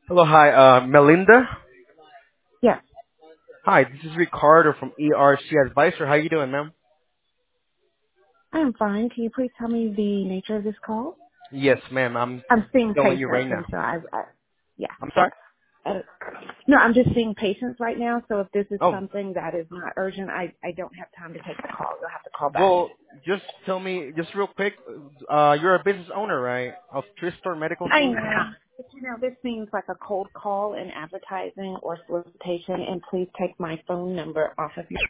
Hello, hi, Melinda. Yes, Hi, this is Ricardo from ERC Advisor. How you doing, ma'am? I am fine. Can you please tell me the nature of this call? Yes, ma'am. I'm I'm seeing telling you right patients, now. and so yeah. I'm So, sorry. uh, no, I'm just seeing patients right now. So if this is Oh, something that is not urgent, I don't have time to take the call. You'll have to call back. well, just tell me, just real quick. You're a business owner, right? Of Tristor Medical I Solutions. know. But this seems like a cold call in advertising or solicitation, and please take my phone number off of your